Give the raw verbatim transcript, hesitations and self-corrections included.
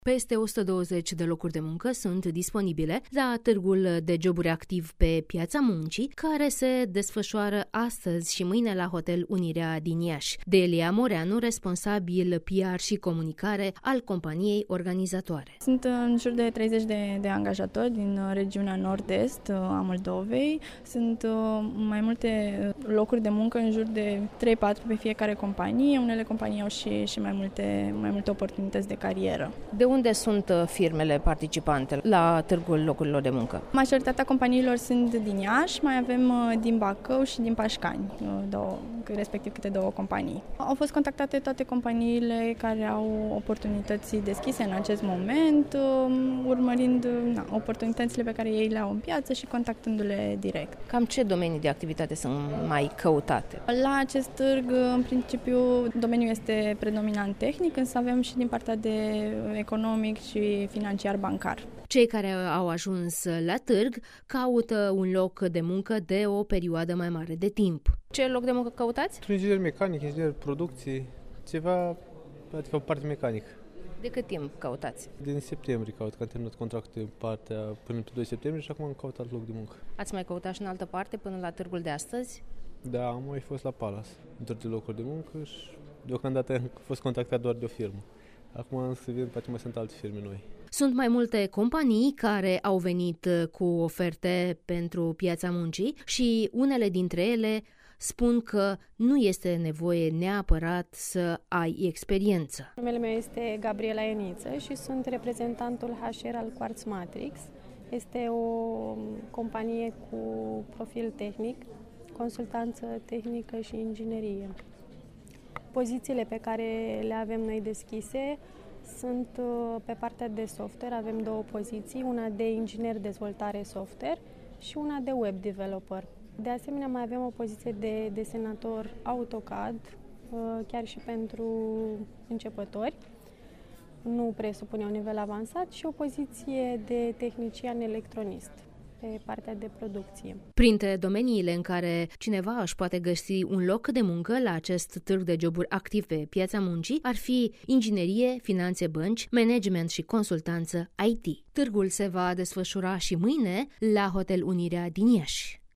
Peste o sută douăzeci de locuri de muncă sunt disponibile la târgul de joburi activ pe Piața Muncii, care se desfășoară astăzi și mâine la Hotel Unirea din Iași. Delia Moreanu, responsabil P R și comunicare al companiei organizatoare. Sunt în jur de treizeci de, de angajatori din regiunea nord-est a Moldovei. Sunt mai multe locuri de muncă, în jur de trei patru pe fiecare companie. Unele companii au și, și mai, multe, mai multe oportunități de carieră. De unde sunt firmele participante la târgul locurilor de muncă? Majoritatea companiilor sunt din Iași, mai avem din Bacău și din Pașcani, două, respectiv câte două companii. Au fost contactate toate companiile care au oportunități deschise în acest moment, urmărind na, oportunitățile pe care ei le au în piață și contactându-le direct. Cam ce domenii de activitate sunt mai căutate? La acest târg, în principiu, domeniul este predominant tehnic, însă avem și din partea de economic și financiar bancar. Cei care au ajuns la târg caută un loc de muncă de o perioadă mai mare de timp. Ce loc de muncă căutați? Inginer mecanic, inginer producție, ceva, adică o parte mecanică. De cât timp căutați? Din septembrie caut, că am terminat contractul partea până pe doi septembrie și acum am căutat loc de muncă. Ați mai căutat și în altă parte până la târgul de astăzi? Da, am mai fost la Palace, într-o de locuri de muncă și deocamdată am fost contactat doar de o firmă. Acum să vedem, poate mai sunt alte firme noi. Sunt mai multe companii care au venit cu oferte pentru piața muncii și unele dintre ele spun că nu este nevoie neapărat să ai experiență. Numele meu este Gabriela Ioniță și sunt reprezentantul H R al Quartz Matrix. Este o companie cu profil tehnic, consultanță tehnică și inginerie. Pozițiile pe care le avem noi deschise sunt pe partea de software, avem două poziții, una de inginer dezvoltare software și una de web developer. De asemenea, mai avem o poziție de desenator AutoCAD, chiar și pentru începători, nu presupune un nivel avansat, și o poziție de tehnician electronist pe partea de producție. Printre domeniile în care cineva își poate găsi un loc de muncă la acest târg de joburi activ pe Piața Muncii ar fi inginerie, finanțe, bănci, management și consultanță I T. Târgul se va desfășura și mâine la Hotel Unirea din Iași.